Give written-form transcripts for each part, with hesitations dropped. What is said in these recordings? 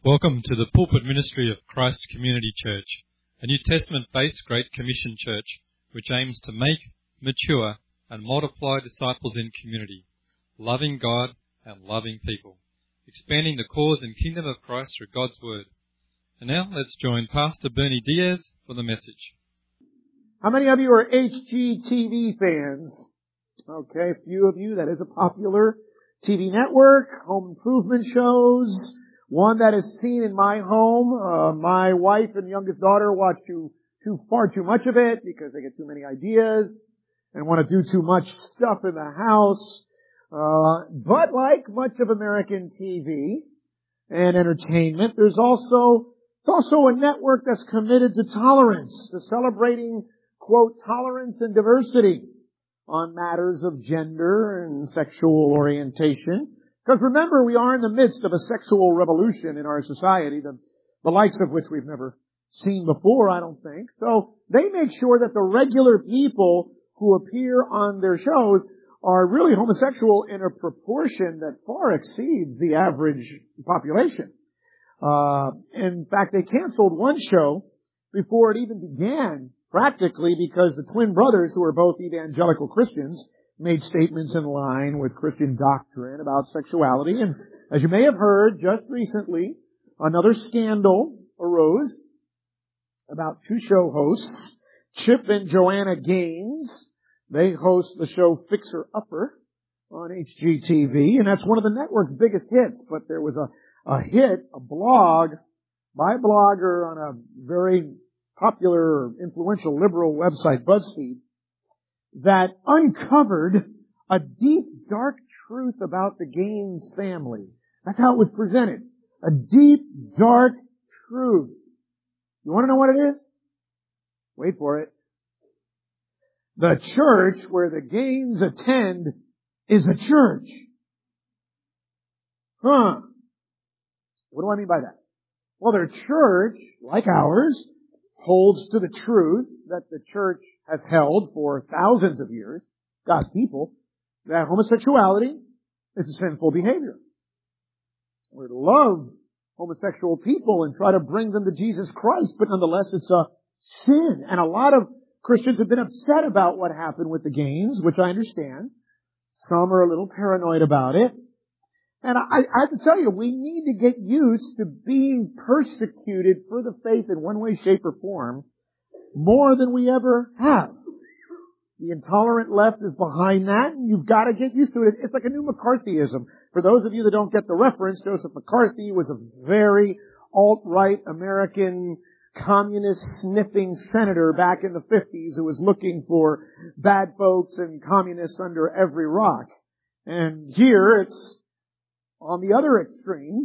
Welcome to the pulpit ministry of Christ Community Church, a New Testament-based Great Commission church which aims to make, mature, and multiply disciples in community, loving God and loving people, expanding the cause and kingdom of Christ through God's Word. And now let's join Pastor Bernie Diaz for the message. How many of you are HGTV fans? Okay, a few of you. That is a popular TV network, home improvement shows. One that is seen in my home. My wife and youngest daughter watch far too much of it because they get too many ideas and want to do too much stuff in the house. But like much of American TV and entertainment, it's also a network that's committed to tolerance, to celebrating, quote, tolerance and diversity on matters of gender and sexual orientation. Because remember, we are in the midst of a sexual revolution in our society, the likes of which we've never seen before, I don't think. So they make sure that the regular people who appear on their shows are really homosexual in a proportion that far exceeds the average population. In fact, they canceled one show before it even began, practically because the twin brothers, who are both evangelical Christians, made statements in line with Christian doctrine about sexuality. And as you may have heard, just recently, another scandal arose about two show hosts, Chip and Joanna Gaines. They host the show Fixer Upper on HGTV, and that's one of the network's biggest hits. But there was a blog by a blogger on a very popular, influential liberal website, BuzzFeed, that uncovered a deep, dark truth about the Gaines family. That's how it was presented. A deep, dark truth. You want to know what it is? Wait for it. The church where the Gaines attend is a church. What do I mean by that? Well, their church, like ours, holds to the truth that the church has held for thousands of years, God's people, that homosexuality is a sinful behavior. We're to love homosexual people and try to bring them to Jesus Christ, but nonetheless it's a sin. And a lot of Christians have been upset about what happened with the Gaines, which I understand. Some are a little paranoid about it. And I have to tell you, we need to get used to being persecuted for the faith in one way, shape, or form more than we ever have. The intolerant left is behind that, and you've got to get used to it. It's like a new McCarthyism. For those of you that don't get the reference, Joseph McCarthy was a very alt-right American communist-sniffing senator back in the 50s who was looking for bad folks and communists under every rock. And here it's on the other extreme,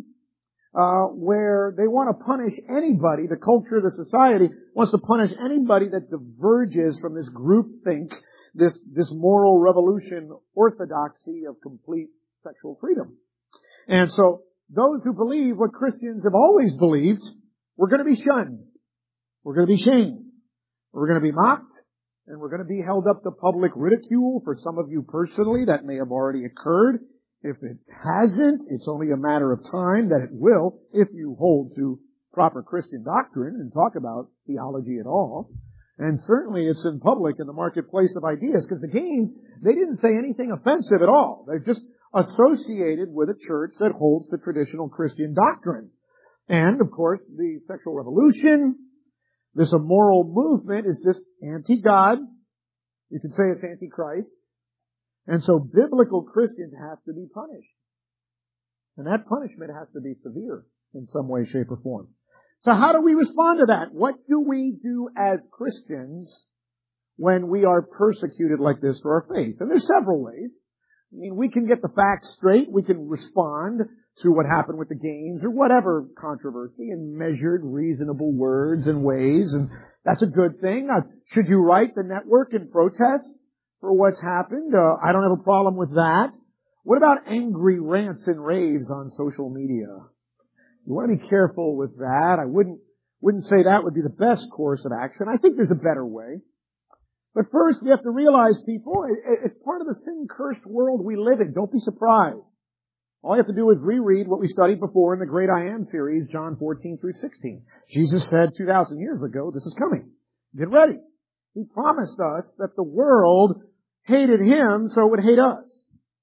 where they want to punish anybody, the culture, the society wants to punish anybody that diverges from this groupthink, this moral revolution orthodoxy of complete sexual freedom. And so those who believe what Christians have always believed, we're going to be shunned. We're going to be shamed. We're going to be mocked. And we're going to be held up to public ridicule. For some of you personally, that may have already occurred. If it hasn't, it's only a matter of time that it will, if you hold to proper Christian doctrine and talk about theology at all. And certainly it's in public in the marketplace of ideas, because the Gaines, they didn't say anything offensive at all. They're just associated with a church that holds to traditional Christian doctrine. And, of course, the sexual revolution, this immoral movement, is just anti-God. You could say it's anti-Christ. And so biblical Christians have to be punished. And that punishment has to be severe in some way, shape, or form. So how do we respond to that? What do we do as Christians when we are persecuted like this for our faith? And there's several ways. I mean, we can get the facts straight. We can respond to what happened with the Gaines or whatever controversy in measured, reasonable words and ways. And that's a good thing. Should you write the network in protest for what's happened? I don't have a problem with that. What about angry rants and raves on social media? You want to be careful with that. I wouldn't say that would be the best course of action. I think there's a better way. But first, we have to realize, people, it's part of the sin-cursed world we live in. Don't be surprised. All you have to do is reread what we studied before in the Great I Am series, John 14 through 16. Jesus said 2,000 years ago, this is coming. Get ready. He promised us that the world hated Him, so it would hate us.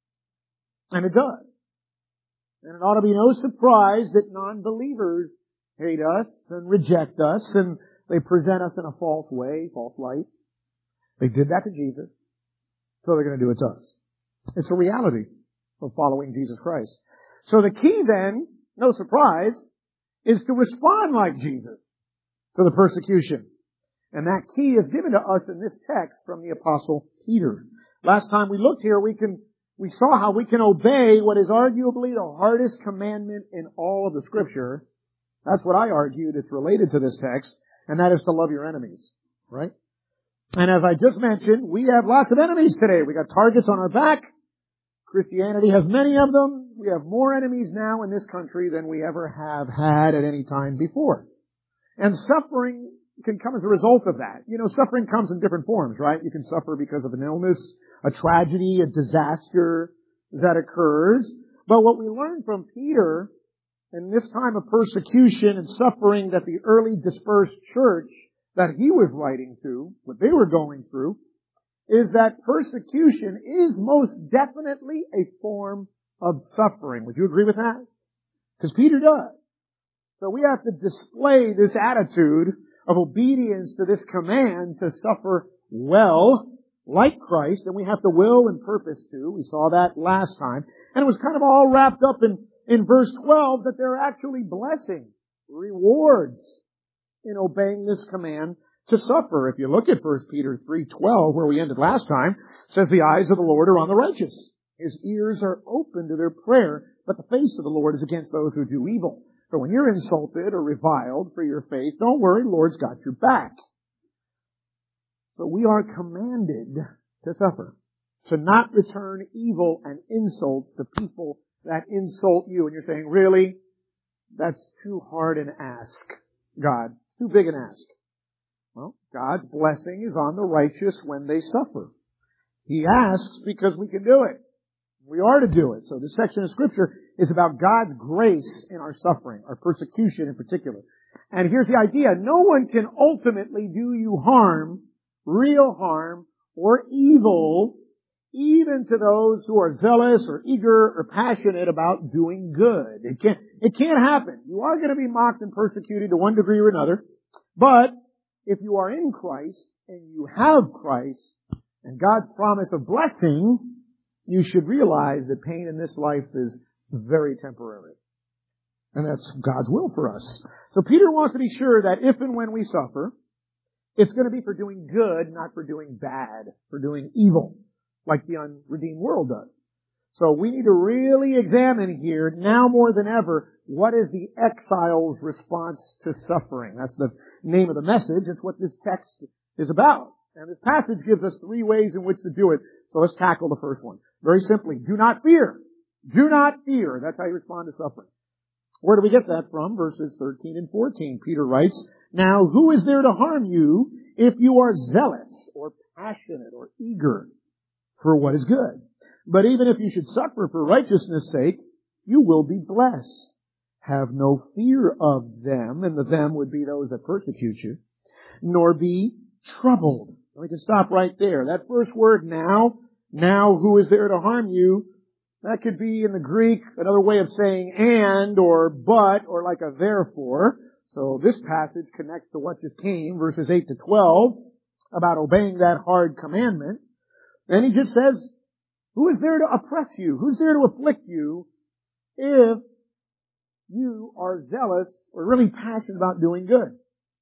And it does. And it ought to be no surprise that non-believers hate us and reject us, and they present us in a false way, false light. They did that to Jesus, so they're going to do it to us. It's a reality of following Jesus Christ. So the key then, no surprise, is to respond like Jesus to the persecution. And that key is given to us in this text from the Apostle Peter. Last time we looked here, we saw how we can obey what is arguably the hardest commandment in all of the Scripture. That's what I argued. It's related to this text, and that is to love your enemies. Right? And as I just mentioned, we have lots of enemies today. We got targets on our back. Christianity has many of them. We have more enemies now in this country than we ever have had at any time before. And suffering can come as a result of that. You know, suffering comes in different forms, right? You can suffer because of an illness, a tragedy, a disaster that occurs. But what we learn from Peter in this time of persecution and suffering that the early dispersed church that he was writing to, what they were going through, is that persecution is most definitely a form of suffering. Would you agree with that? Because Peter does. So we have to display this attitude of obedience to this command to suffer well, like Christ, and we have the will and purpose to. We saw that last time. And it was kind of all wrapped up in verse 12 that there are actually blessings, rewards in obeying this command to suffer. If you look at 1 Peter 3:12, where we ended last time, it says the eyes of the Lord are on the righteous. His ears are open to their prayer, but the face of the Lord is against those who do evil. So when you're insulted or reviled for your faith, don't worry, the Lord's got your back. But we are commanded to suffer, to not return evil and insults to people that insult you. And you're saying, really? That's too hard an ask, God. Too big an ask. Well, God's blessing is on the righteous when they suffer. He asks because we can do it. We are to do it. So this section of Scripture is about God's grace in our suffering, our persecution in particular. And here's the idea. No one can ultimately do you harm, real harm, or evil, even to those who are zealous or eager or passionate about doing good. It can't happen. You are going to be mocked and persecuted to one degree or another. But if you are in Christ and you have Christ and God's promise of blessing, you should realize that pain in this life is very temporary. And that's God's will for us. So Peter wants to be sure that if and when we suffer, it's going to be for doing good, not for doing bad, for doing evil, like the unredeemed world does. So we need to really examine here, now more than ever, what is the exile's response to suffering? That's the name of the message. It's what this text is about. And this passage gives us 3 ways in which to do it. So let's tackle the first one. Very simply, do not fear. Do not fear. That's how you respond to suffering. Where do we get that from? Verses 13 and 14. Peter writes, "Now who is there to harm you if you are zealous or passionate or eager for what is good? But even if you should suffer for righteousness' sake, you will be blessed. Have no fear of them," and the them would be those that persecute you, "nor be troubled." We can stop right there. That first word, now who is there to harm you? That could be in the Greek another way of saying and or but or like a therefore. So this passage connects to what just came, verses 8 to 12, about obeying that hard commandment. And he just says, who is there to oppress you? Who's there to afflict you if you are zealous or really passionate about doing good?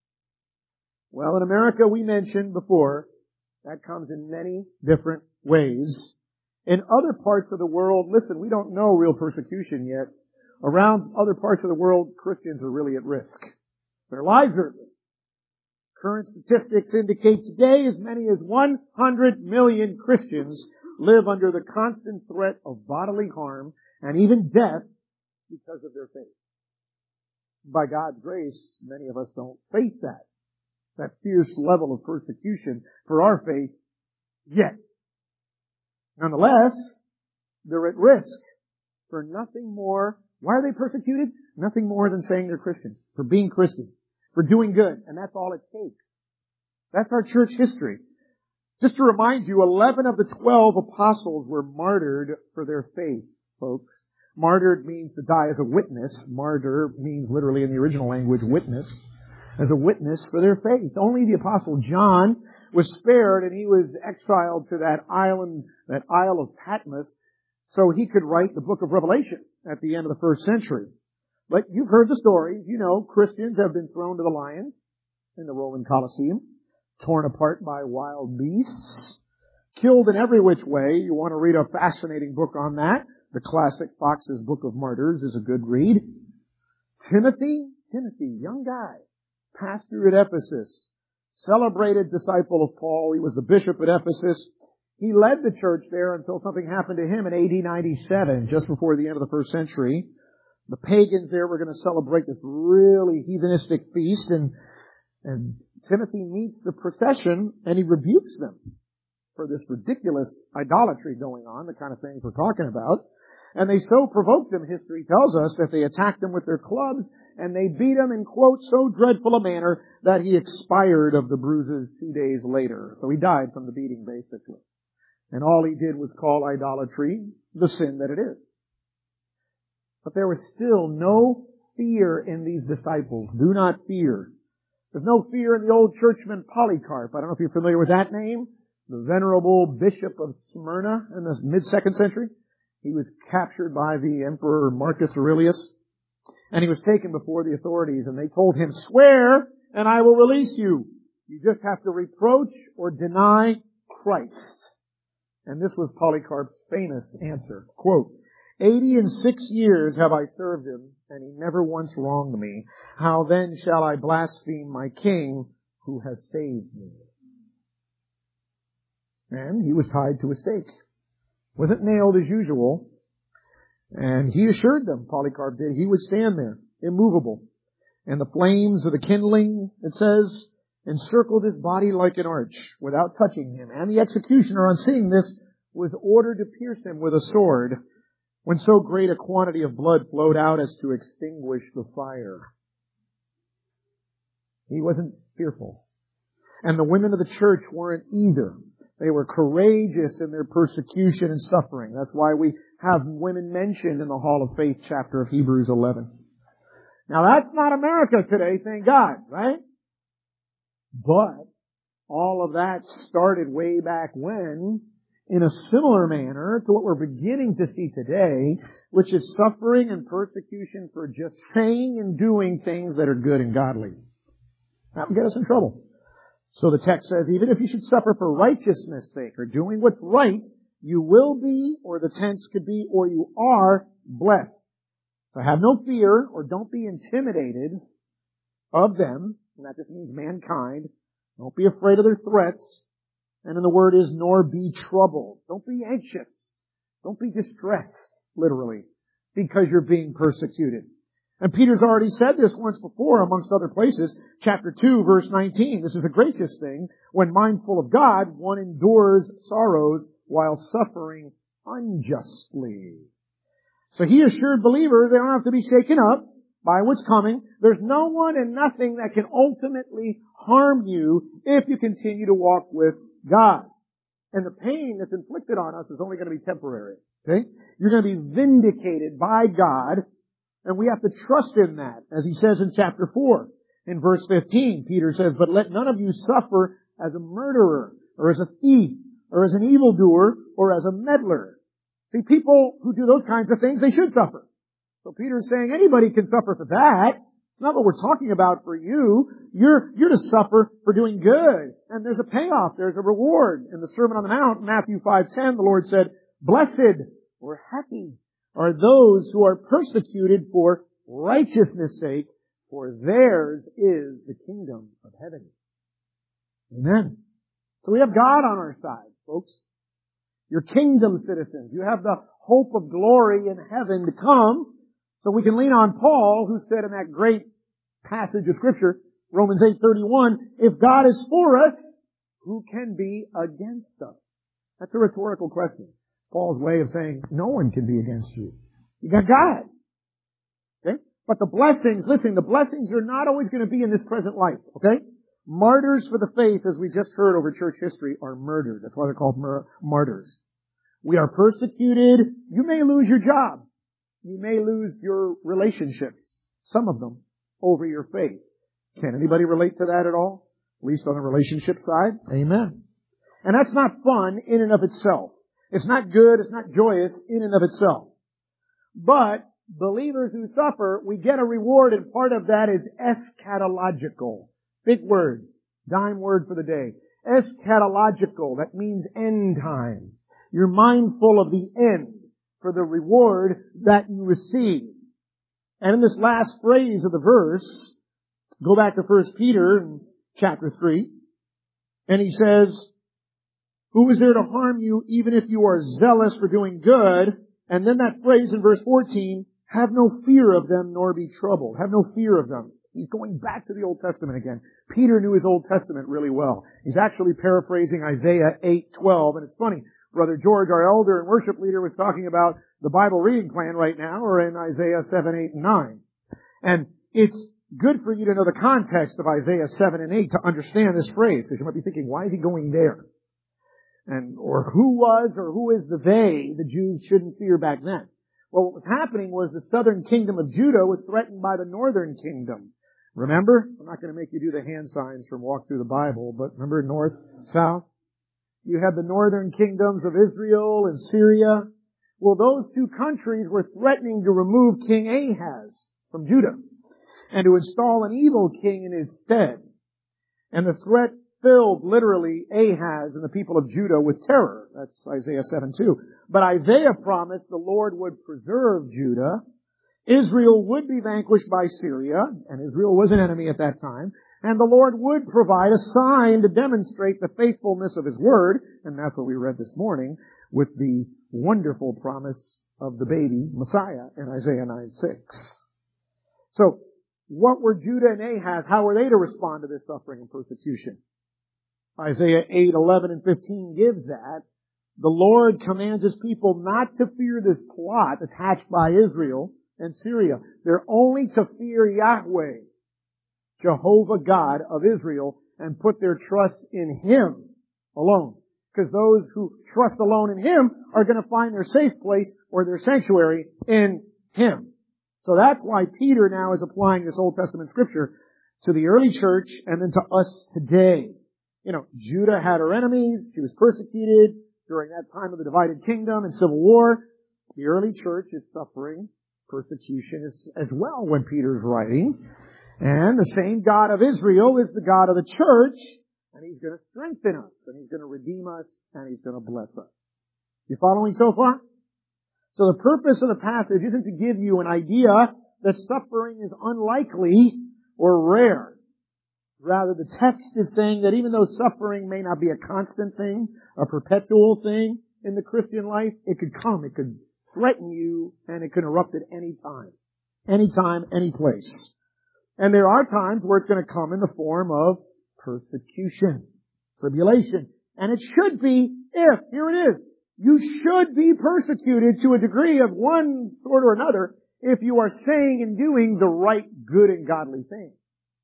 Well, in America, we mentioned before, that comes in many different ways. In other parts of the world, listen, we don't know real persecution yet. Around other parts of the world, Christians are really at risk. Their lives are at risk. Current statistics indicate today as many as 100 million Christians live under the constant threat of bodily harm and even death because of their faith. By God's grace, many of us don't face that fierce level of persecution for our faith yet. Nonetheless, they're at risk. for nothing more. Why are they persecuted? Nothing more than saying they're Christian, for being Christian, for doing good. And that's all it takes. That's our church history. Just to remind you, 11 of the 12 apostles were martyred for their faith, folks. Martyred means to die as a witness. Martyr means literally in the original language, witness. As a witness for their faith. Only the apostle John was spared, and he was exiled to that island, that Isle of Patmos, so he could write the book of Revelation at the end of the first century. But you've heard the stories. You know, Christians have been thrown to the lions in the Roman Colosseum, torn apart by wild beasts, killed in every which way. You want to read a fascinating book on that. The classic Fox's Book of Martyrs is a good read. Timothy, young guy, pastor at Ephesus, celebrated disciple of Paul. He was the bishop at Ephesus. He led the church there until something happened to him in AD 97, just before the end of the first century. The pagans there were going to celebrate this really heathenistic feast, and Timothy meets the procession and he rebukes them for this ridiculous idolatry going on, the kind of things we're talking about. And they so provoked him, history tells us, that they attacked him with their clubs, and they beat him in, quote, so dreadful a manner that he expired of the bruises 2 days later. So he died from the beating, basically. And all he did was call idolatry the sin that it is. But there was still no fear in these disciples. Do not fear. There's no fear in the old churchman Polycarp. I don't know if you're familiar with that name. The venerable bishop of Smyrna in the mid-2nd century. He was captured by the Emperor Marcus Aurelius. And he was taken before the authorities, and they told him, swear and I will release you. You just have to reproach or deny Christ. And this was Polycarp's famous answer. Quote, 86 years have I served him, and he never once wronged me. How then shall I blaspheme my king who has saved me? And he was tied to a stake. Wasn't nailed as usual. And he assured them, Polycarp did, he would stand there, immovable. And the flames of the kindling, it says, encircled his body like an arch, without touching him. And the executioner, on seeing this, was ordered to pierce him with a sword, when so great a quantity of blood flowed out as to extinguish the fire. He wasn't fearful. And the women of the church weren't either. They were courageous in their persecution and suffering. That's why we have women mentioned in the Hall of Faith chapter of Hebrews 11. Now that's not America today, thank God, right? But all of that started way back when, in a similar manner to what we're beginning to see today, which is suffering and persecution for just saying and doing things that are good and godly. That would get us in trouble. So the text says, even if you should suffer for righteousness' sake, or doing what's right, you will be, or the tense could be, or you are blessed. So have no fear, or don't be intimidated of them, and that just means mankind. Don't be afraid of their threats. And then the word is, nor be troubled. Don't be anxious. Don't be distressed, literally, because you're being persecuted. And Peter's already said this once before, amongst other places. Chapter 2, verse 19. This is a gracious thing. When mindful of God, one endures sorrows while suffering unjustly. So he assured believers they don't have to be shaken up by what's coming. There's no one and nothing that can ultimately harm you if you continue to walk with God. And the pain that's inflicted on us is only going to be temporary. Okay? You're going to be vindicated by God. And we have to trust in that. As he says in chapter 4, in verse 15, Peter says, but let none of you suffer as a murderer, or as a thief, or as an evildoer, or as a meddler. See, people who do those kinds of things, they should suffer. So Peter's saying anybody can suffer for that. It's not what we're talking about for you. You're to suffer for doing good. And there's a payoff. There's a reward. In the Sermon on the Mount, Matthew 5:10, the Lord said, blessed or happy are those who are persecuted for righteousness' sake, for theirs is the kingdom of heaven. Amen. So we have God on our side, folks. You're kingdom citizens. You have the hope of glory in heaven to come. So we can lean on Paul, who said in that great passage of Scripture, Romans 8:31, if God is for us, who can be against us? That's a rhetorical question. Paul's way of saying, no one can be against you. You got God. Okay? But the blessings, listen, the blessings are not always going to be in this present life. Okay? Martyrs for the faith, as we just heard over church history, are murdered. That's why they're called martyrs. We are persecuted. You may lose your job. You may lose your relationships. Some of them over your faith. Can anybody relate to that at all? At least on the relationship side? Amen. And that's not fun in and of itself. It's not good. It's not joyous in and of itself. But believers who suffer, we get a reward, and part of that is eschatological. Big word. Dime word for the day. Eschatological. That means end time. You're mindful of the end for the reward that you receive. And in this last phrase of the verse, go back to 1 Peter in chapter 3, and he says, who is there to harm you even if you are zealous for doing good? And then that phrase in verse 14, have no fear of them nor be troubled. Have no fear of them. He's going back to the Old Testament again. Peter knew his Old Testament really well. He's actually paraphrasing Isaiah 8:12. And it's funny, Brother George, our elder and worship leader, was talking about the Bible reading plan right now, or in Isaiah 7, 8, and 9. And it's good for you to know the context of Isaiah 7 and 8 to understand this phrase, because you might be thinking, why is he going there? Or who was or who is the they the Jews shouldn't fear back then? Well, what was happening was the southern kingdom of Judah was threatened by the northern kingdom. Remember? I'm not going to make you do the hand signs from Walk Through the Bible, but remember north, south? You had the northern kingdoms of Israel and Syria. Well, those two countries were threatening to remove King Ahaz from Judah and to install an evil king in his stead. And the threat filled literally Ahaz and the people of Judah with terror. That's Isaiah 7:2. But Isaiah promised the Lord would preserve Judah. Israel would be vanquished by Syria, and Israel was an enemy at that time, and the Lord would provide a sign to demonstrate the faithfulness of His Word, and that's what we read this morning, with the wonderful promise of the baby Messiah in Isaiah 9:6. So, what were Judah and Ahaz? How were they to respond to this suffering and persecution? Isaiah 8:11 and 15 gives that. The Lord commands His people not to fear this plot that's hatched by Israel and Syria. They're only to fear Yahweh, Jehovah God of Israel, and put their trust in Him alone. Because those who trust alone in Him are going to find their safe place or their sanctuary in Him. So that's why Peter now is applying this Old Testament scripture to the early church and then to us today. You know, Judah had her enemies. She was persecuted during that time of the divided kingdom and civil war. The early church is suffering persecution as well when Peter's writing. And the same God of Israel is the God of the church, and He's going to strengthen us, and He's going to redeem us, and He's going to bless us. You following so far? So the purpose of the passage isn't to give you an idea that suffering is unlikely or rare. Rather, the text is saying that even though suffering may not be a constant thing, a perpetual thing in the Christian life, it could come, it could threaten you, and it can erupt at any time. Anytime, any place. And there are times where it's going to come in the form of persecution, tribulation. And it should be, here it is, you should be persecuted to a degree of one sort or another if you are saying and doing the right, good, and godly thing.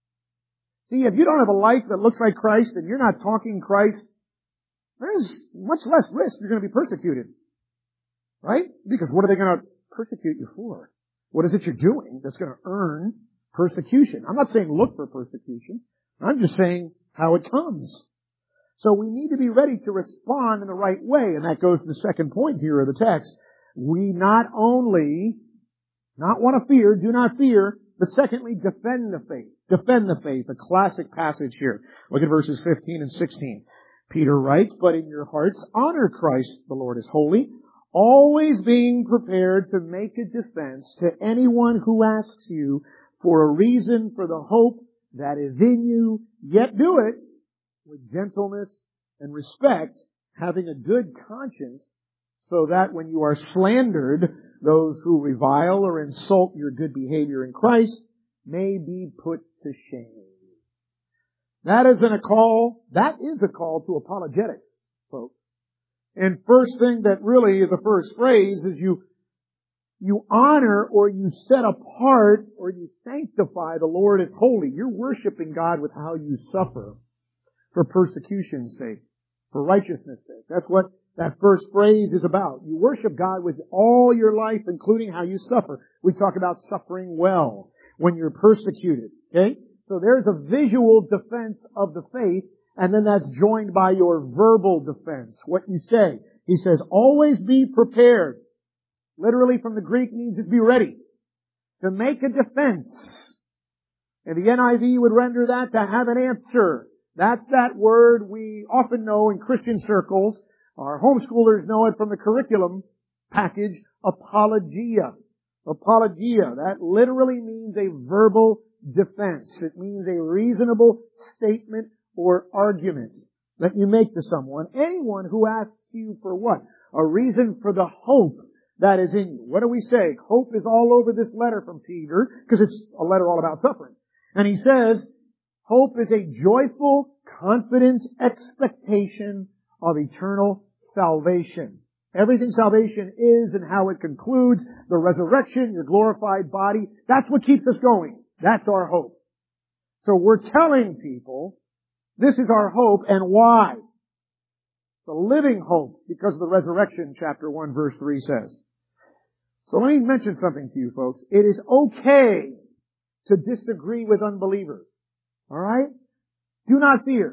See, if you don't have a life that looks like Christ and you're not talking Christ, there's much less risk you're going to be persecuted. Right? Because what are they going to persecute you for? What is it you're doing that's going to earn persecution? I'm not saying look for persecution. I'm just saying how it comes. So we need to be ready to respond in the right way. And that goes to the second point here of the text. We not only not want to fear, do not fear, but secondly, defend the faith. Defend the faith. A classic passage here. Look at verses 15 and 16. Peter writes, but in your hearts honor Christ, the Lord is holy, always being prepared to make a defense to anyone who asks you for a reason for the hope that is in you, yet do it with gentleness and respect, having a good conscience, so that when you are slandered, those who revile or insult your good behavior in Christ may be put to shame. That is a call to apologetics, folks. And first thing that really is the first phrase is you you honor or you set apart or you sanctify the Lord as holy. You're worshiping God with how you suffer for persecution's sake, for righteousness' sake. That's what that first phrase is about. You worship God with all your life, including how you suffer. We talk about suffering well when you're persecuted. Okay? So there's a visual defense of the faith, and then that's joined by your verbal defense. What you say. He says, always be prepared. Literally from the Greek means to be ready. To make a defense. And the NIV would render that to have an answer. That's that word we often know in Christian circles. Our homeschoolers know it from the curriculum package, apologia. Apologia. That literally means a verbal defense. It means a reasonable statement or argument that you make to someone. Anyone who asks you for what? A reason for the hope that is in you. What do we say? Hope is all over this letter from Peter, because it's a letter all about suffering. And he says, hope is a joyful, confident expectation of eternal salvation. Everything salvation is and how it concludes, the resurrection, your glorified body, that's what keeps us going. That's our hope. So we're telling people, this is our hope, and why? The living hope, because of the resurrection, chapter 1, verse 3 says. So let me mention something to you folks. It is okay to disagree with unbelievers. Alright? Do not fear.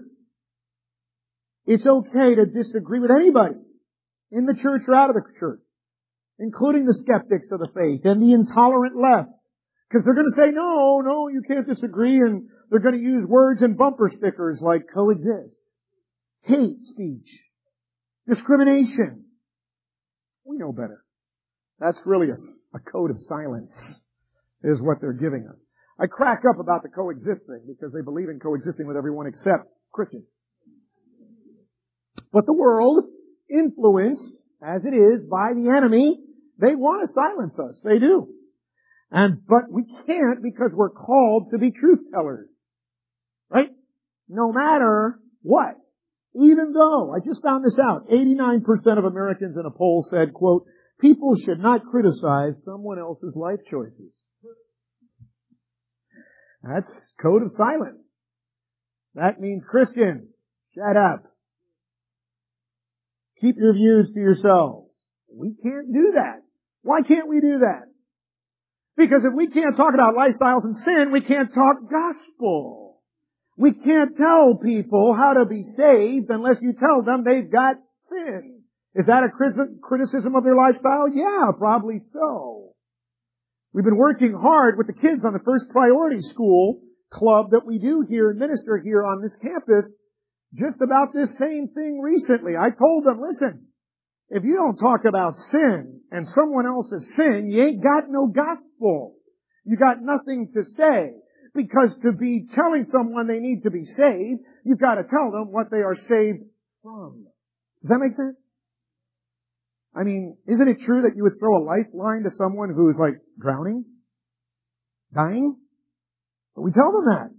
It's okay to disagree with anybody, in the church or out of the church, including the skeptics of the faith and the intolerant left. Because they're going to say, no, you can't disagree, and they're going to use words and bumper stickers like coexist, hate speech, discrimination. We know better. That's really a code of silence, is what they're giving us. I crack up about the coexist thing because they believe in coexisting with everyone except Christians. But the world, influenced, as it is, by the enemy, they want to silence us. They do. But we can't because we're called to be truth tellers. Right? No matter what. Even though, I just found this out, 89% of Americans in a poll said, quote, people should not criticize someone else's life choices. That's code of silence. That means Christians, shut up. Keep your views to yourselves. We can't do that. Why can't we do that? Because if we can't talk about lifestyles and sin, we can't talk gospel. We can't tell people how to be saved unless you tell them they've got sin. Is that a criticism of their lifestyle? Yeah, probably so. We've been working hard with the kids on the First Priority School club that we do here and minister here on this campus just about this same thing recently. I told them, listen, if you don't talk about sin and someone else's sin, you ain't got no gospel. You got nothing to say. Because to be telling someone they need to be saved, you've got to tell them what they are saved from. Does that make sense? I mean, isn't it true that you would throw a lifeline to someone who's like drowning? Dying? But we tell them that.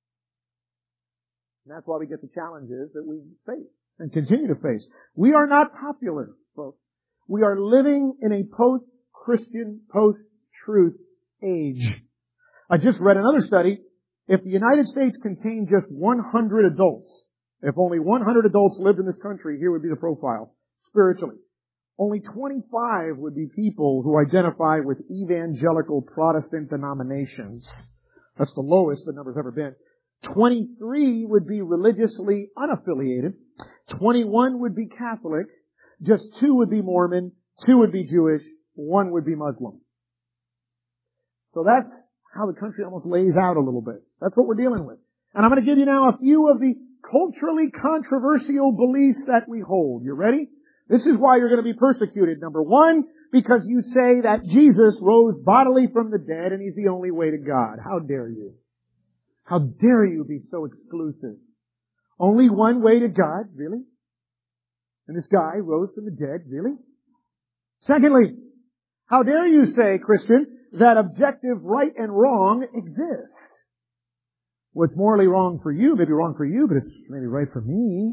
And that's why we get the challenges that we face and continue to face. We are not popular, folks. We are living in a post-Christian, post-truth age. I just read another study. If the United States contained just 100 adults, if only 100 adults lived in this country, here would be the profile, spiritually. Only 25 would be people who identify with evangelical Protestant denominations. That's the lowest the number's ever been. 23 would be religiously unaffiliated. 21 would be Catholic. Just 2 would be Mormon. 2 would be Jewish. 1 would be Muslim. So that's how the country almost lays out a little bit. That's what we're dealing with. And I'm going to give you now a few of the culturally controversial beliefs that we hold. You ready? This is why you're going to be persecuted. Number 1, because you say that Jesus rose bodily from the dead and He's the only way to God. How dare you? How dare you be so exclusive? Only one way to God? Really? And this guy rose from the dead? Really? Secondly, how dare you say, Christian, that objective right and wrong exists? What's morally wrong for you may be wrong for you, but it's maybe right for me.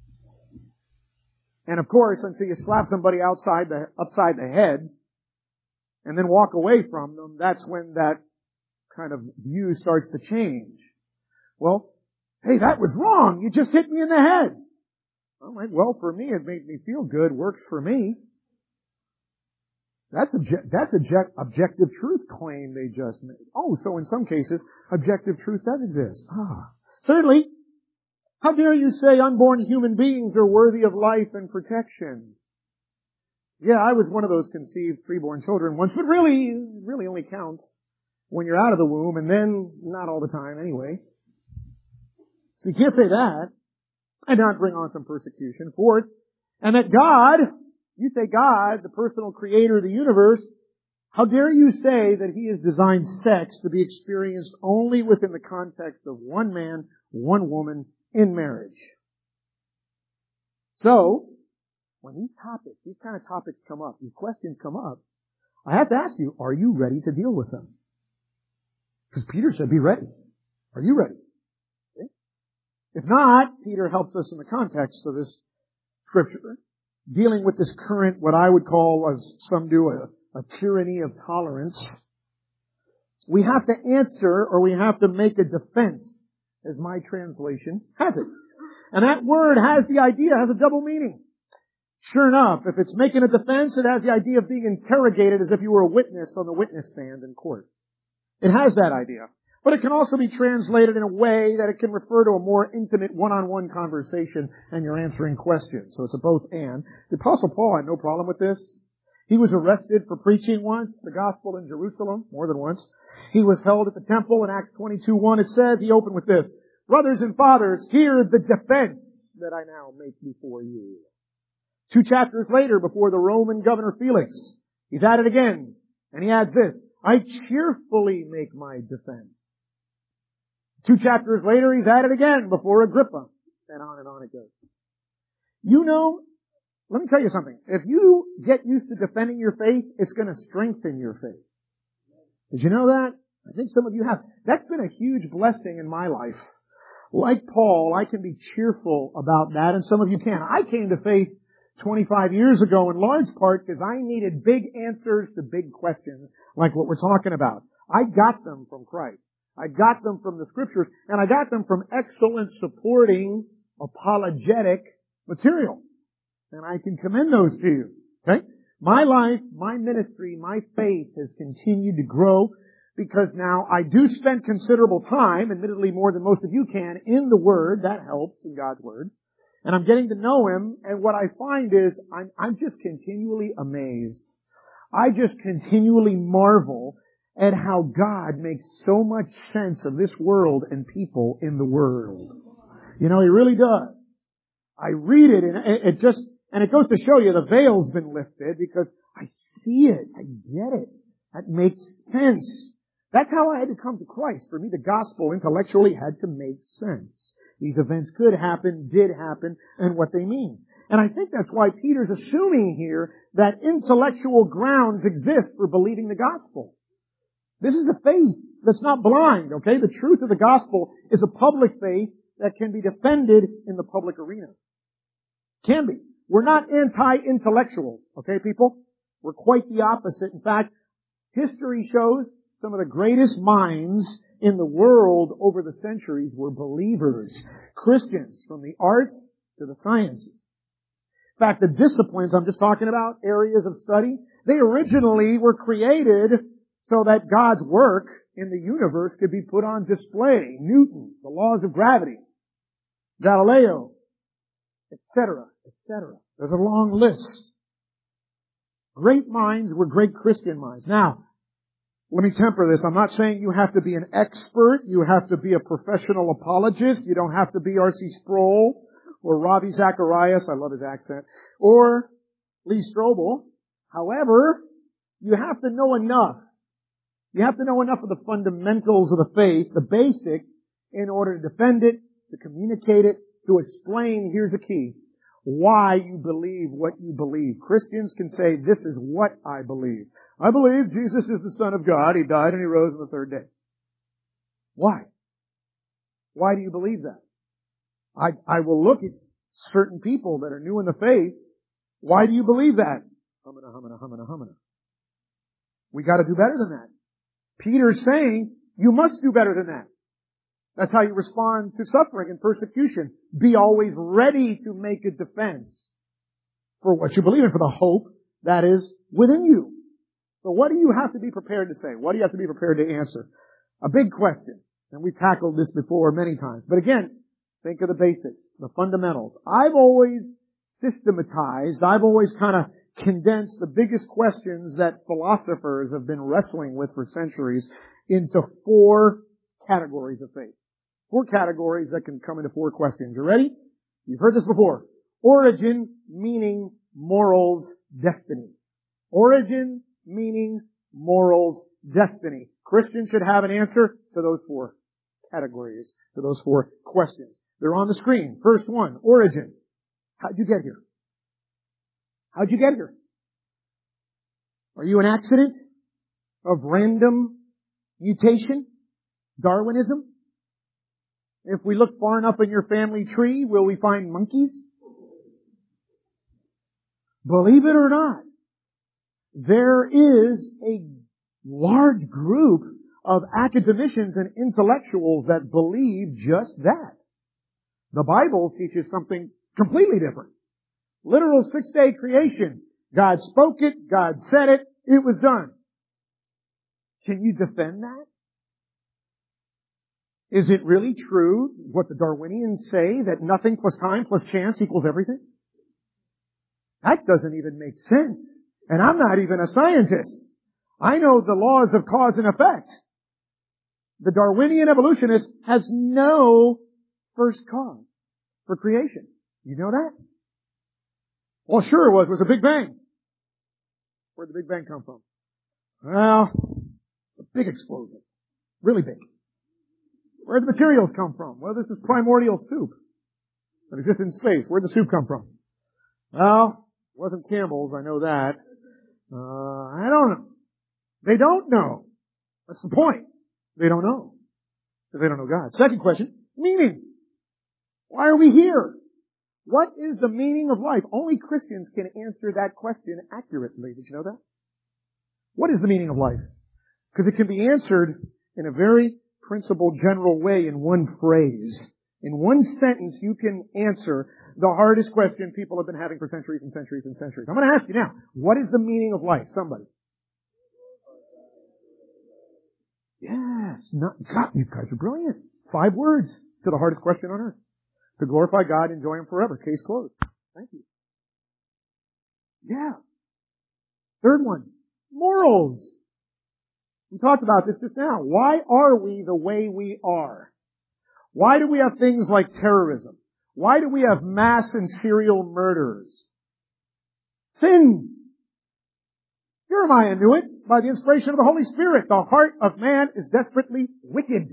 And of course, until you slap somebody upside the head, and then walk away from them, that's when that kind of view starts to change. Well, hey, that was wrong. You just hit me in the head. I'm like, well, for me, it made me feel good. Works for me. That's objective truth claim they just made. Oh, so in some cases, objective truth does exist. Thirdly, how dare you say unborn human beings are worthy of life and protection? Yeah, I was one of those conceived preborn children once, but really only counts when you're out of the womb, and then not all the time anyway. So you can't say that and not bring on some persecution. Fourth, and that God, you say God, the personal creator of the universe, how dare you say that He has designed sex to be experienced only within the context of one man, one woman in marriage? So, when these kind of topics come up, these questions come up, I have to ask you, are you ready to deal with them? Because Peter said, be ready. Are you ready? Okay. If not, Peter helps us in the context of this scripture, dealing with this current, what I would call, as some do, a tyranny of tolerance. We have to answer, or we have to make a defense, as my translation has it. And that word has a double meaning. Sure enough, if it's making a defense, it has the idea of being interrogated as if you were a witness on the witness stand in court. It has that idea. But it can also be translated in a way that it can refer to a more intimate one-on-one conversation and you're answering questions. So it's a both and. The Apostle Paul had no problem with this. He was arrested for preaching once, the gospel in Jerusalem, more than once. He was held at the temple in Acts 22:1. It says, he opened with this, brothers and fathers, hear the defense that I now make before you. 2 chapters later, before the Roman governor Felix, he's at it again. And he adds this, I cheerfully make my defense. 2 chapters later, he's at it again before Agrippa. And on it goes. You know, let me tell you something. If you get used to defending your faith, it's going to strengthen your faith. Did you know that? I think some of you have. That's been a huge blessing in my life. Like Paul, I can be cheerful about that, and some of you can. I came to faith 25 years ago in large part because I needed big answers to big questions like what we're talking about. I got them from Christ. I got them from the Scriptures, and I got them from excellent supporting apologetic material. And I can commend those to you. Okay? My life, my ministry, my faith has continued to grow because now I do spend considerable time, admittedly more than most of you can, in the Word. That helps in God's Word. And I'm getting to know Him, and what I find is I'm just continually amazed. I just continually marvel at how God makes so much sense of this world and people in the world. You know, He really does. I read it, and it goes to show you the veil's been lifted because I see it. I get it. That makes sense. That's how I had to come to Christ. For me, the gospel intellectually had to make sense. These events could happen, did happen, and what they mean. And I think that's why Peter's assuming here that intellectual grounds exist for believing the gospel. This is a faith that's not blind, okay? The truth of the gospel is a public faith that can be defended in the public arena. Can be. We're not anti-intellectuals, okay, people? We're quite the opposite. In fact, history shows some of the greatest minds in the world over the centuries were believers. Christians, from the arts to the sciences. In fact, the disciplines I'm just talking about, areas of study, they originally were created so that God's work in the universe could be put on display. Newton, the laws of gravity, Galileo, etc., etc. There's a long list. Great minds were great Christian minds. Now, let me temper this. I'm not saying you have to be an expert. You have to be a professional apologist. You don't have to be R.C. Sproul or Ravi Zacharias. I love his accent. Or Lee Strobel. However, you have to know enough. You have to know enough of the fundamentals of the faith, the basics, in order to defend it, to communicate it, to explain, here's a key, why you believe what you believe. Christians can say, this is what I believe. I believe Jesus is the Son of God. He died and He rose on the third day. Why? Why do you believe that? I will look at certain people that are new in the faith. Why do you believe that? Humana. We got to do better than that. Peter's saying, you must do better than that. That's how you respond to suffering and persecution. Be always ready to make a defense for what you believe in, for the hope that is within you. So what do you have to be prepared to say? What do you have to be prepared to answer? A big question. And we've tackled this before many times. But again, think of the basics, the fundamentals. I've always systematized, I've always kind of condensed the biggest questions that philosophers have been wrestling with for centuries into 4 categories of faith. 4 categories that can come into 4 questions. You ready? You've heard this before. Origin, meaning, morals, destiny. Origin, meaning, morals, destiny. Christians should have an answer to those 4 categories, to those 4 questions. They're on the screen. First one, origin. How'd you get here? How'd you get here? Are you an accident of random mutation? Darwinism? If we look far enough in your family tree, will we find monkeys? Believe it or not, there is a large group of academicians and intellectuals that believe just that. The Bible teaches something completely different. Literal 6-day creation. God spoke it, God said it, it was done. Can you defend that? Is it really true what the Darwinians say, that nothing plus time plus chance equals everything? That doesn't even make sense. And I'm not even a scientist. I know the laws of cause and effect. The Darwinian evolutionist has no first cause for creation. You know that? Well, sure it was. It was a Big Bang. Where'd the Big Bang come from? Well, it's a big explosion. Really big. Where'd the materials come from? Well, this is primordial soup that exists in space. Where'd the soup come from? Well, it wasn't Campbell's. I know that. I don't know. They don't know. That's the point. They don't know. Because they don't know God. Second question, meaning. Why are we here? What is the meaning of life? Only Christians can answer that question accurately. Did you know that? What is the meaning of life? Because it can be answered in a very principled, general way in one phrase. In one sentence, you can answer the hardest question people have been having for centuries and centuries and centuries. I'm going to ask you now, what is the meaning of life? Somebody. Yes. God, you guys are brilliant. 5 words to the hardest question on earth. To glorify God, enjoy Him forever. Case closed. Thank you. Yeah. Third one. Morals. We talked about this just now. Why are we the way we are? Why do we have things like terrorism? Why do we have mass and serial murders? Sin. Jeremiah knew it by the inspiration of the Holy Spirit. The heart of man is desperately wicked.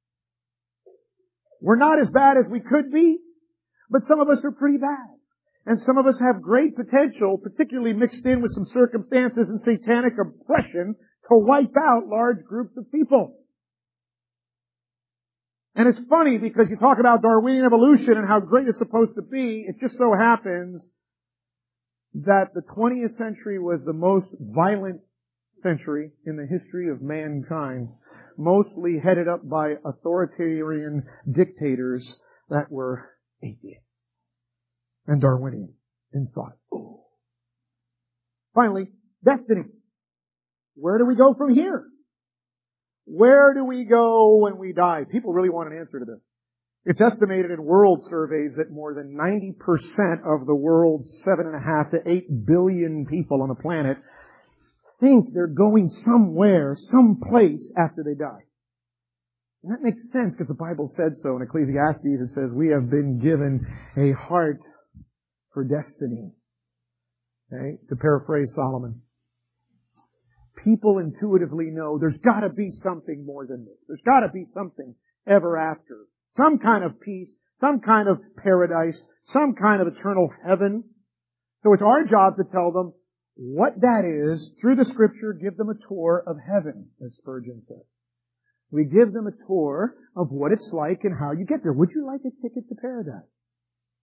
We're not as bad as we could be, but some of us are pretty bad. And some of us have great potential, particularly mixed in with some circumstances and satanic oppression, to wipe out large groups of people. And it's funny because you talk about Darwinian evolution and how great it's supposed to be. It just so happens that the 20th century was the most violent century in the history of mankind, mostly headed up by authoritarian dictators that were atheist and Darwinian in thought. Finally, destiny. Where do we go from here? Where do we go when we die? People really want an answer to this. It's estimated in world surveys that more than 90% of the world's 7.5 to 8 billion people on the planet think they're going somewhere, someplace after they die. And that makes sense because the Bible said so. In Ecclesiastes it says, we have been given a heart for destiny. Okay? To paraphrase Solomon. People intuitively know there's got to be something more than this. There's got to be something ever after. Some kind of peace, some kind of paradise, some kind of eternal heaven. So it's our job to tell them what that is. Through the Scripture, give them a tour of heaven, as Spurgeon said. We give them a tour of what it's like and how you get there. Would you like a ticket to paradise?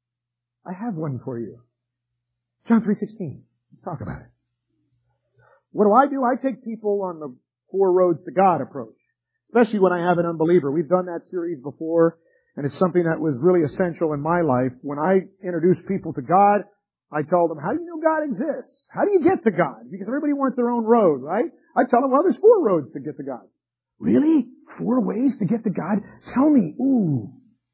I have one for you. John 3:16. Let's talk about it. What do? I take people on the 4 roads to God approach, especially when I have an unbeliever. We've done that series before, and it's something that was really essential in my life. When I introduce people to God, I tell them, how do you know God exists? How do you get to God? Because everybody wants their own road, right? I tell them, well, there's 4 roads to get to God. Really? 4 ways to get to God? Tell me. Ooh.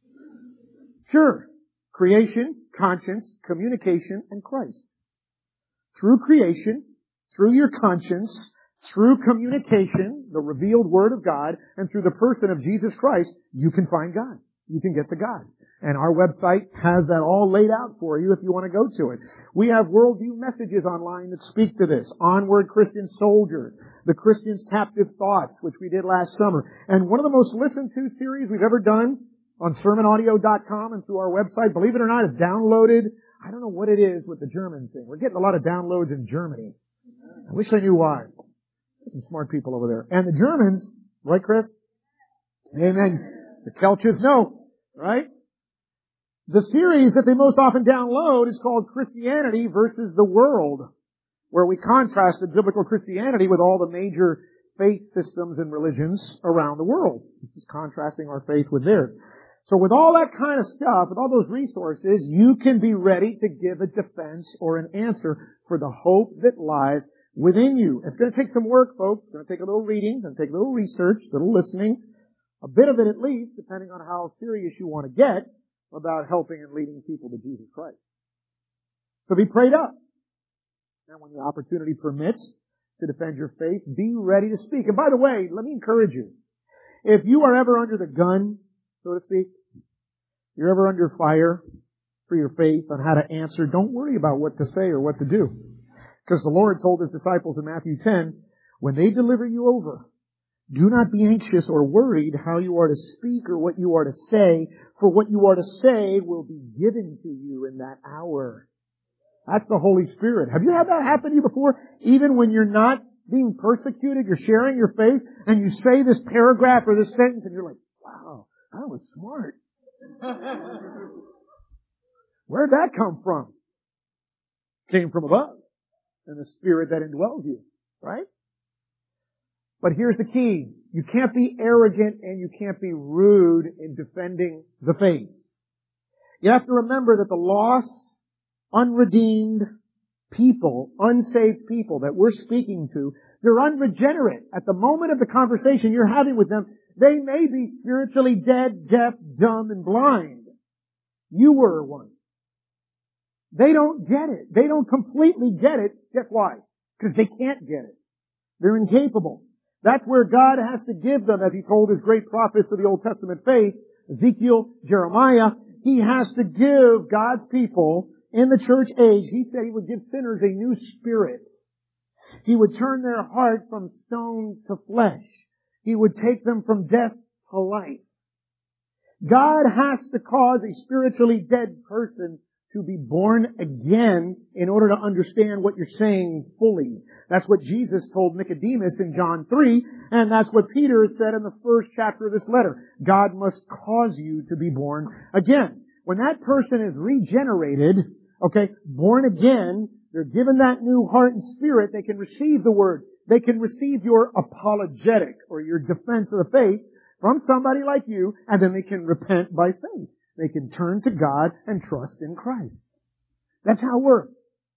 Sure. Creation, conscience, communication, and Christ. Through creation, through your conscience, through communication, the revealed Word of God, and through the person of Jesus Christ, you can find God. You can get to God. And our website has that all laid out for you if you want to go to it. We have worldview messages online that speak to this. Onward Christian Soldiers, The Christian's Captive Thoughts, which we did last summer. And one of the most listened to series we've ever done on sermonaudio.com and through our website, believe it or not, is downloaded. I don't know what it is with the German thing. We're getting a lot of downloads in Germany. I wish I knew why. Some smart people over there. And the Germans, right, Chris? Amen. The Kelches know, right? The series that they most often download is called Christianity versus the World, where we contrasted biblical Christianity with all the major faith systems and religions around the world. It's contrasting our faith with theirs. So with all that kind of stuff, with all those resources, you can be ready to give a defense or an answer for the hope that lies within you. It's going to take some work, folks. It's going to take a little reading, it's going to take a little research, a little listening, a bit of it at least, depending on how serious you want to get about helping and leading people to Jesus Christ. So be prayed up. And when the opportunity permits to defend your faith, be ready to speak. And by the way, let me encourage you. If you are ever under the gun, so to speak, you're ever under fire for your faith on how to answer, don't worry about what to say or what to do. Because the Lord told His disciples in Matthew 10, when they deliver you over, do not be anxious or worried how you are to speak or what you are to say, for what you are to say will be given to you in that hour. That's the Holy Spirit. Have you had that happen to you before? Even when you're not being persecuted, you're sharing your faith, and you say this paragraph or this sentence, and you're like, wow, that was smart. Where'd that come from? Came from above. And the Spirit that indwells you, right? But here's the key. You can't be arrogant and you can't be rude in defending the faith. You have to remember that the lost, unredeemed people, unsaved people that we're speaking to, they're unregenerate. At the moment of the conversation you're having with them, they may be spiritually dead, deaf, dumb, and blind. You were one. They don't get it. They don't completely get it. Guess why? Because they can't get it. They're incapable. That's where God has to give them, as He told His great prophets of the Old Testament faith, Ezekiel, Jeremiah, He has to give God's people in the church age, He said He would give sinners a new spirit. He would turn their heart from stone to flesh. He would take them from death to life. God has to cause a spiritually dead person to be born again in order to understand what you're saying fully. That's what Jesus told Nicodemus in John 3, and that's what Peter said in the first chapter of this letter. God must cause you to be born again. When that person is regenerated, born again, they're given that new heart and spirit, they can receive the Word. They can receive your apologetic or your defense of the faith from somebody like you, and then they can repent by faith. They can turn to God and trust in Christ. That's how it works.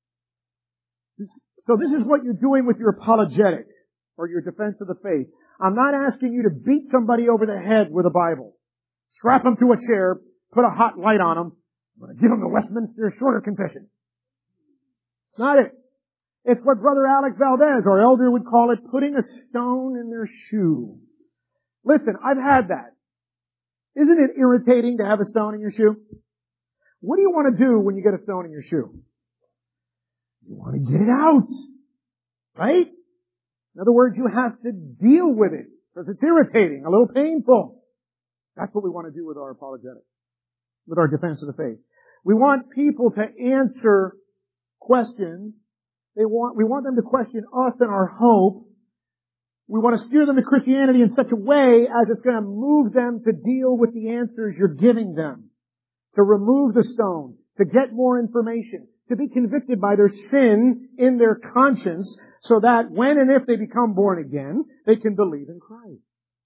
So this is what you're doing with your apologetic or your defense of the faith. I'm not asking you to beat somebody over the head with a Bible. Strap them to a chair, put a hot light on them, give them the Westminster Shorter Confession. It's not it. It's what Brother Alex Valdez, our elder, would call it putting a stone in their shoe. Listen, I've had that. Isn't it irritating to have a stone in your shoe? What do you want to do when you get a stone in your shoe? You want to get it out. Right? In other words, you have to deal with it because it's irritating, a little painful. That's what we want to do with our apologetics, with our defense of the faith. We want people to answer questions. We want them to question us and our hope. We want to steer them to Christianity in such a way as it's going to move them to deal with the answers you're giving them, to remove the stone, to get more information, to be convicted by their sin in their conscience so that when and if they become born again, they can believe in Christ.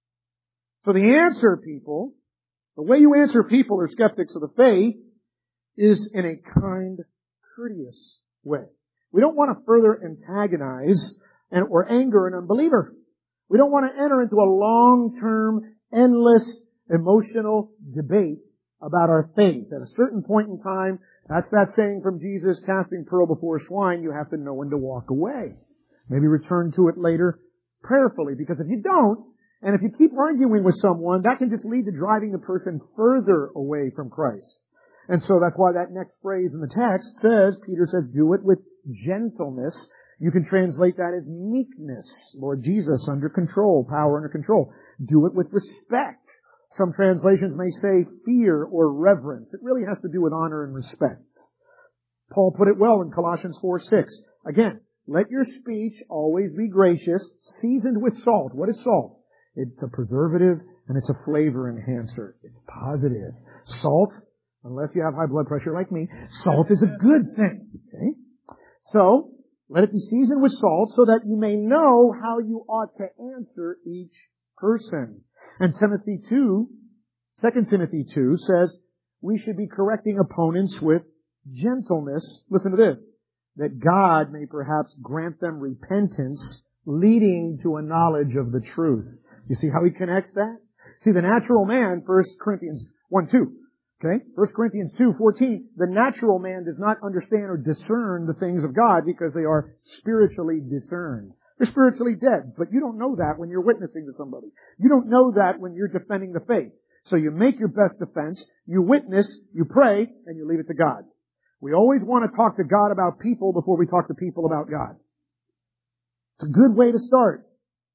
So the answer, people, the way you answer people or skeptics of the faith is in a kind, courteous way. We don't want to further antagonize or anger an unbeliever. We don't want to enter into a long-term, endless, emotional debate about our faith. At a certain point in time, that's that saying from Jesus, casting pearl before swine, you have to know when to walk away. Maybe return to it later prayerfully, because if you don't, and if you keep arguing with someone, that can just lead to driving the person further away from Christ. And so that's why that next phrase in the text says, Peter says, do it with gentleness. You can translate that as meekness. Lord Jesus, under control, power under control. Do it with respect. Some translations may say fear or reverence. It really has to do with honor and respect. Paul put it well in Colossians 4:6. Again, let your speech always be gracious, seasoned with salt. What is salt? It's a preservative and it's a flavor enhancer. It's positive. Salt, unless you have high blood pressure like me, salt is a good thing. Okay? So, let it be seasoned with salt so that you may know how you ought to answer each person. And 2 Timothy 2 says we should be correcting opponents with gentleness. Listen to this. That God may perhaps grant them repentance leading to a knowledge of the truth. You see how he connects that? See, the natural man, 1 Corinthians 1:2. Okay? 1 Corinthians 2:14, the natural man does not understand or discern the things of God because they are spiritually discerned. They're spiritually dead, but you don't know that when you're witnessing to somebody. You don't know that when you're defending the faith. So you make your best defense, you witness, you pray, and you leave it to God. We always want to talk to God about people before we talk to people about God. It's a good way to start.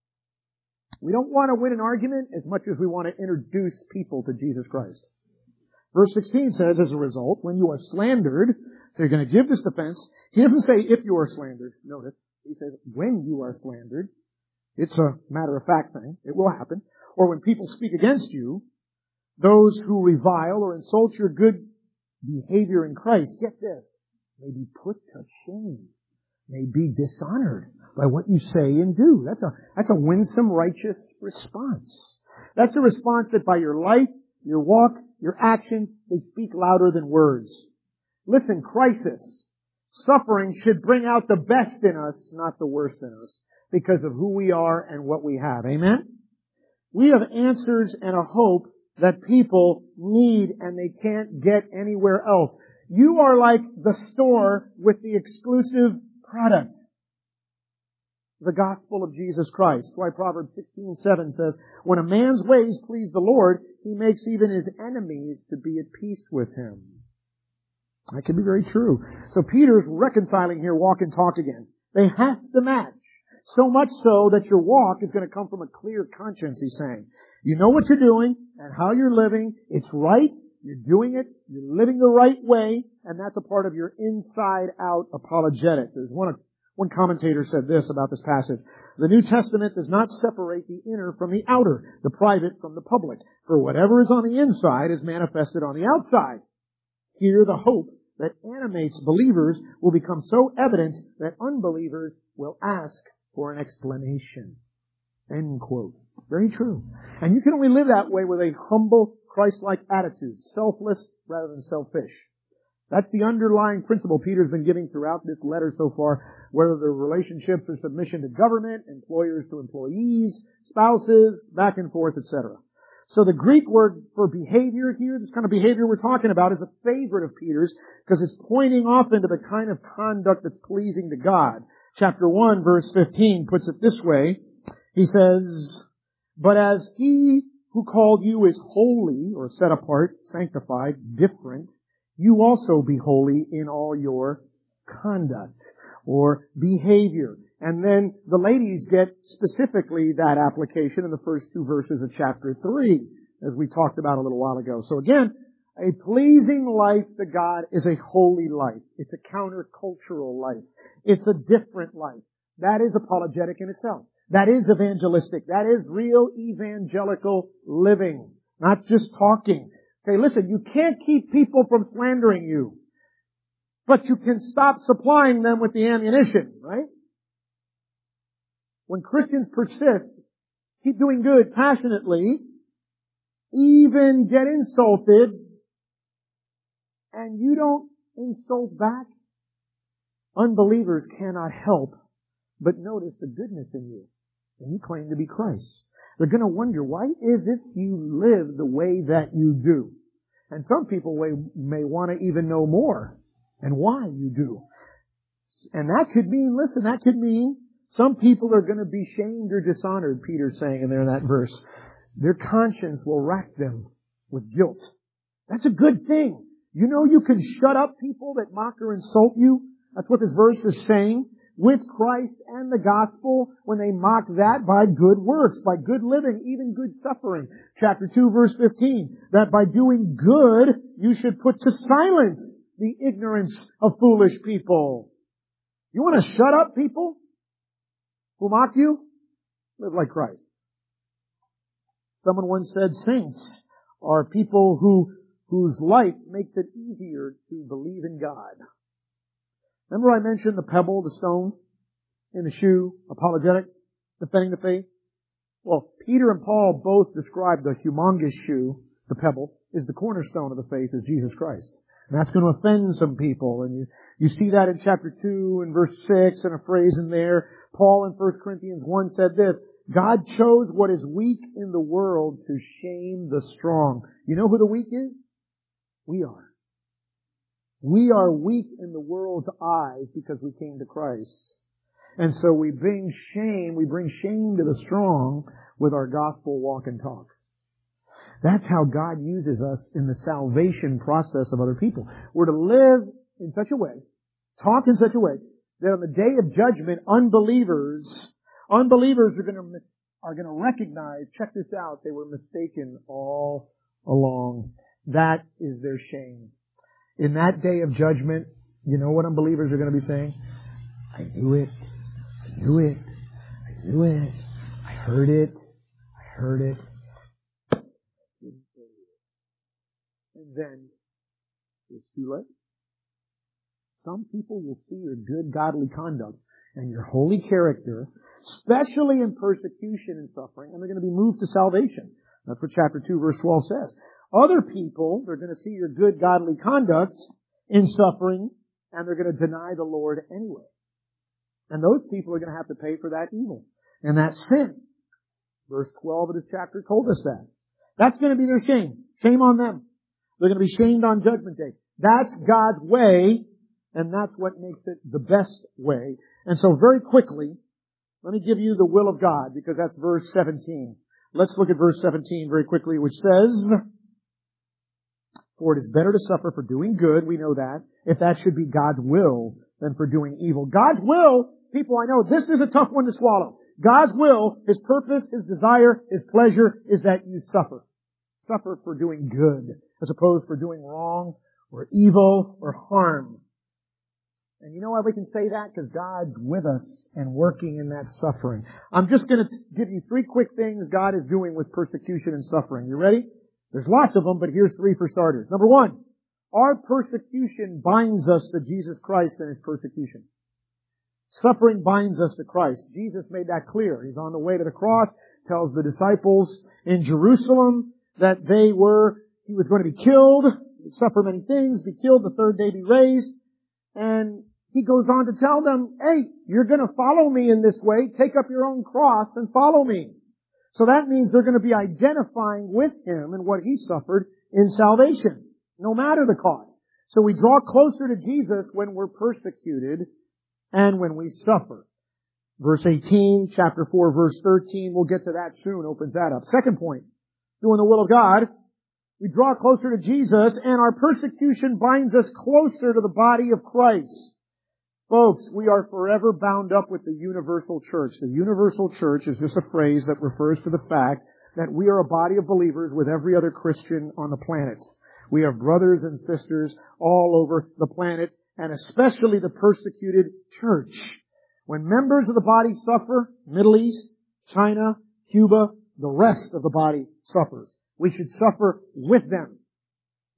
We don't want to win an argument as much as we want to introduce people to Jesus Christ. Verse 16 says, as a result, when you are slandered, so you're going to give this defense. He doesn't say if you are slandered. Notice. He says when you are slandered. It's a matter-of-fact thing. It will happen. Or when people speak against you, those who revile or insult your good behavior in Christ, get this, may be put to shame, may be dishonored by what you say and do. That's a winsome, righteous response. That's a response that by your life, your walk, your actions, they speak louder than words. Listen, crisis, suffering should bring out the best in us, not the worst in us, because of who we are and what we have. Amen? We have answers and a hope that people need and they can't get anywhere else. You are like the store with the exclusive product. The gospel of Jesus Christ. That's why Proverbs 16:7 says, when a man's ways please the Lord, he makes even his enemies to be at peace with him. That can be very true. So Peter's reconciling here walk and talk again. They have to match. So much so that your walk is going to come from a clear conscience, he's saying. You know what you're doing and how you're living. It's right. You're doing it. You're living the right way. And that's a part of your inside-out apologetic. There's one commentator said this about this passage. The New Testament does not separate the inner from the outer, the private from the public. For whatever is on the inside is manifested on the outside. Here, the hope that animates believers will become so evident that unbelievers will ask for an explanation. End quote. Very true. And you can only live that way with a humble, Christ-like attitude, selfless rather than selfish. That's the underlying principle Peter's been giving throughout this letter so far, whether the relationships are submission to government, employers to employees, spouses, back and forth, etc. So the Greek word for behavior here, this kind of behavior we're talking about, is a favorite of Peter's because it's pointing off into the kind of conduct that's pleasing to God. Chapter 1, verse 15 puts it this way. He says, but as he who called you is holy, or set apart, sanctified, different, you also be holy in all your conduct or behavior. And then the ladies get specifically that application in the first two verses of chapter 3, as we talked about a little while ago. So again, a pleasing life to God is a holy life. It's a countercultural life. It's a different life. That is apologetic in itself. That is evangelistic. That is real evangelical living, not just talking. Okay, listen, you can't keep people from slandering you. but you can stop supplying them with the ammunition, right? When Christians persist, keep doing good passionately, even get insulted, and you don't insult back, unbelievers cannot help but notice the goodness in you. And you claim to be Christ. They're going to wonder, why is it you live the way that you do? And some people may want to even know more and why you do. And that could mean, listen, that could mean some people are going to be shamed or dishonored, Peter's saying in there in that verse. Their conscience will rack them with guilt. That's a good thing. You know you can shut up people that mock or insult you. That's what this verse is saying. With Christ and the gospel, when they mock that by good works, by good living, even good suffering. Chapter 2, verse 15. That by doing good, you should put to silence the ignorance of foolish people. You want to shut up people who mock you? Live like Christ. Someone once said saints are people whose life makes it easier to believe in God. Remember I mentioned the pebble, the stone, in the shoe, apologetics, defending the faith? Well, Peter and Paul both described the humongous shoe, the pebble, is the cornerstone of the faith is Jesus Christ. And that's going to offend some people. And you see that in chapter 2 and verse 6 and a phrase in there. Paul in 1 Corinthians 1 said this, God chose what is weak in the world to shame the strong. You know who the weak is? We are. We are weak in the world's eyes because we came to Christ. And so we bring shame to the strong with our gospel walk and talk. That's how God uses us in the salvation process of other people. We're to live in such a way, talk in such a way, that on the day of judgment, unbelievers are going to recognize, check this out, they were mistaken all along. That is their shame. In that day of judgment, you know what unbelievers are going to be saying? I knew it. I knew it. I knew it. I heard it. I heard it. And then it's too late. Some people will see your good godly conduct and your holy character, especially in persecution and suffering, and they're going to be moved to salvation. That's what chapter 2 verse 12 says. Other people, they're going to see your good godly conduct in suffering, and they're going to deny the Lord anyway. And those people are going to have to pay for that evil and that sin. Verse 12 of this chapter told us that. That's going to be their shame. Shame on them. They're going to be shamed on Judgment Day. That's God's way, and that's what makes it the best way. And so very quickly, let me give you the will of God, because that's verse 17. Let's look at verse 17 very quickly, which says, for it is better to suffer for doing good, we know that, if that should be God's will, than for doing evil. God's will, people, I know this is a tough one to swallow. God's will, His purpose, His desire, His pleasure is that you suffer. Suffer for doing good, as opposed for doing wrong, or evil, or harm. And you know why we can say that? Because God's with us and working in that suffering. I'm just going to give you 3 quick things God is doing with persecution and suffering. You ready? There's lots of them, but here's 3 for starters. Number 1, our persecution binds us to Jesus Christ and His persecution. Suffering binds us to Christ. Jesus made that clear. He's on the way to the cross, tells the disciples in Jerusalem that he was going to be killed, suffer many things, be killed, the 3rd day be raised. And He goes on to tell them, hey, you're going to follow me in this way. Take up your own cross and follow me. So that means they're going to be identifying with Him and what He suffered in salvation, no matter the cost. So we draw closer to Jesus when we're persecuted and when we suffer. Verse 18, chapter 4, verse 13, we'll get to that soon, opens that up. Second point, doing the will of God. We draw closer to Jesus, and our persecution binds us closer to the body of Christ. Folks, we are forever bound up with the universal church. The universal church is just a phrase that refers to the fact that we are a body of believers with every other Christian on the planet. We have brothers and sisters all over the planet, and especially the persecuted church. When members of the body suffer, Middle East, China, Cuba, the rest of the body suffers. We should suffer with them.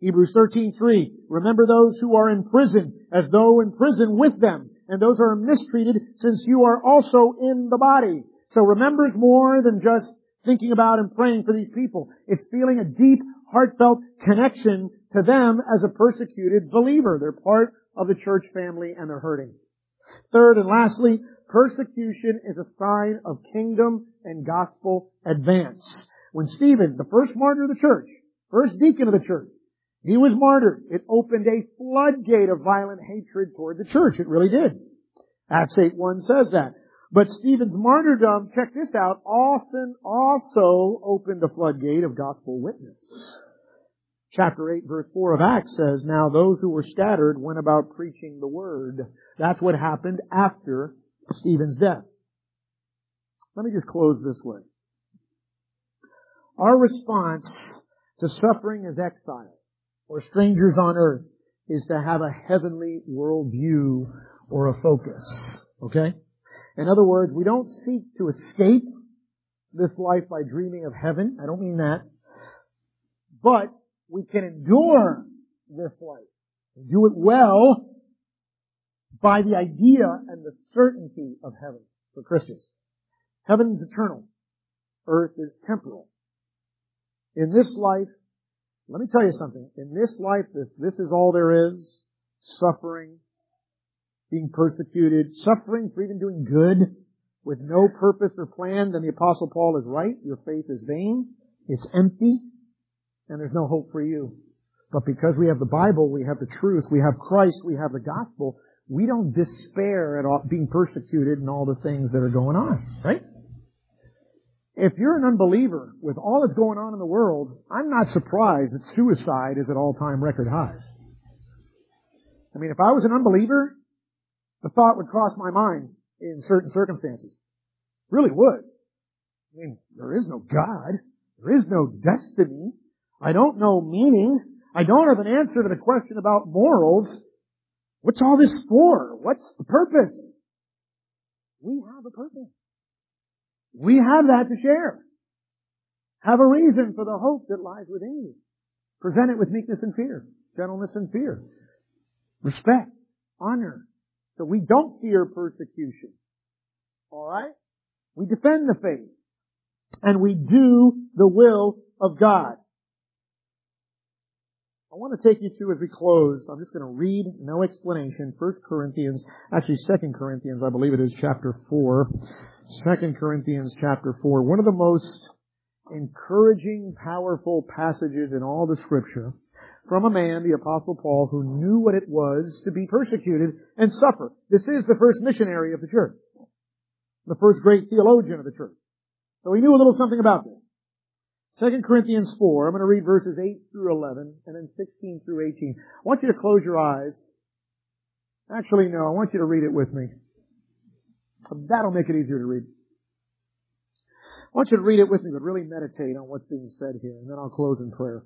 Hebrews 13:3, remember those who are in prison as though in prison with them, and those who are mistreated since you are also in the body. So remember is more than just thinking about and praying for these people. It's feeling a deep, heartfelt connection to them as a persecuted believer. They're part of the church family and they're hurting. Third and lastly, persecution is a sign of kingdom and gospel advance. When Stephen, the first martyr of the church, first deacon of the church, he was martyred, it opened a floodgate of violent hatred toward the church. It really did. Acts 8:1 says that. But Stephen's martyrdom, check this out, also opened a floodgate of gospel witness. Chapter 8, verse 4 of Acts says, now those who were scattered went about preaching the word. That's what happened after Stephen's death. Let me just close this way. Our response to suffering as exile or strangers on earth is to have a heavenly worldview or a focus. Okay? In other words, we don't seek to escape this life by dreaming of heaven. I don't mean that. But we can endure this life and do it well by the idea and the certainty of heaven for Christians. Heaven is eternal. Earth is temporal. In this life, let me tell you something. In this life, if this is all there is, suffering, being persecuted, suffering for even doing good with no purpose or plan, then the Apostle Paul is right. Your faith is vain. It's empty. And there's no hope for you. But because we have the Bible, we have the truth, we have Christ, we have the gospel, we don't despair at all, being persecuted and all the things that are going on. Right? If you're an unbeliever with all that's going on in the world, I'm not surprised that suicide is at all-time record highs. I mean, if I was an unbeliever, the thought would cross my mind in certain circumstances. Really would. I mean, there is no God. There is no destiny. I don't know meaning. I don't have an answer to the question about morals. What's all this for? What's the purpose? We have a purpose. We have that to share. Have a reason for the hope that lies within you. Present it with meekness and fear, gentleness and fear, respect, honor. So we don't fear persecution. All right? We defend the faith. And we do the will of God. I want to take you to, as we close, I'm just going to read, no explanation, 2 Corinthians, I believe it is, chapter 4. 2 Corinthians chapter 4. One of the most encouraging, powerful passages in all the Scripture from a man, the Apostle Paul, who knew what it was to be persecuted and suffer. This is the first missionary of the church. The first great theologian of the church. So he knew a little something about this. 2 Corinthians 4, I'm going to read verses 8 through 11, and then 16 through 18. I want you to close your eyes. Actually, no, I want you to read it with me. That'll make it easier to read. I want you to read it with me, but really meditate on what's being said here, and then I'll close in prayer.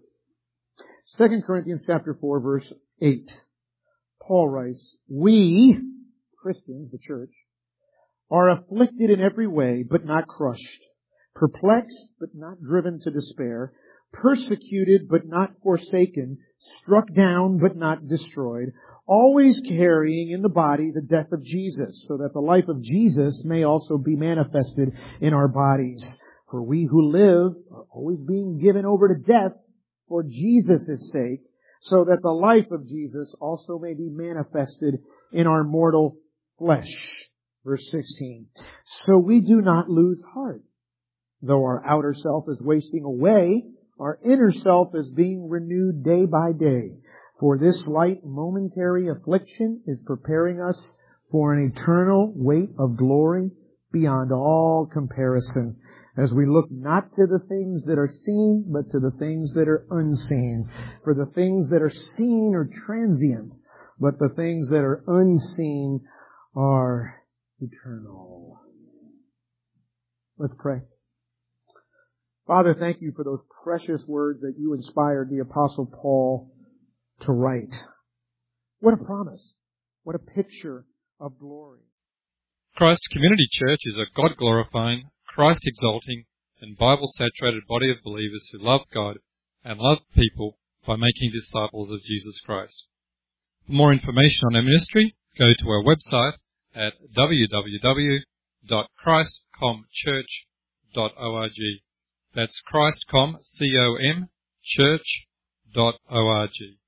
2 Corinthians chapter 4, verse 8. Paul writes, we, Christians, the church, are afflicted in every way, but not crushed. Perplexed, but not driven to despair. Persecuted, but not forsaken. Struck down, but not destroyed. Always carrying in the body the death of Jesus, so that the life of Jesus may also be manifested in our bodies. For we who live are always being given over to death for Jesus' sake, so that the life of Jesus also may be manifested in our mortal flesh. Verse 16. So we do not lose heart. Though our outer self is wasting away, our inner self is being renewed day by day. For this light momentary affliction is preparing us for an eternal weight of glory beyond all comparison, as we look not to the things that are seen, but to the things that are unseen. For the things that are seen are transient, but the things that are unseen are eternal. Let's pray. Father, thank you for those precious words that you inspired the Apostle Paul to write. What a promise. What a picture of glory. Christ Community Church is a God-glorifying, Christ-exalting, and Bible-saturated body of believers who love God and love people by making disciples of Jesus Christ. For more information on our ministry, go to our website at www.christcomchurch.org. That's Christcom, C-O-M, church.org.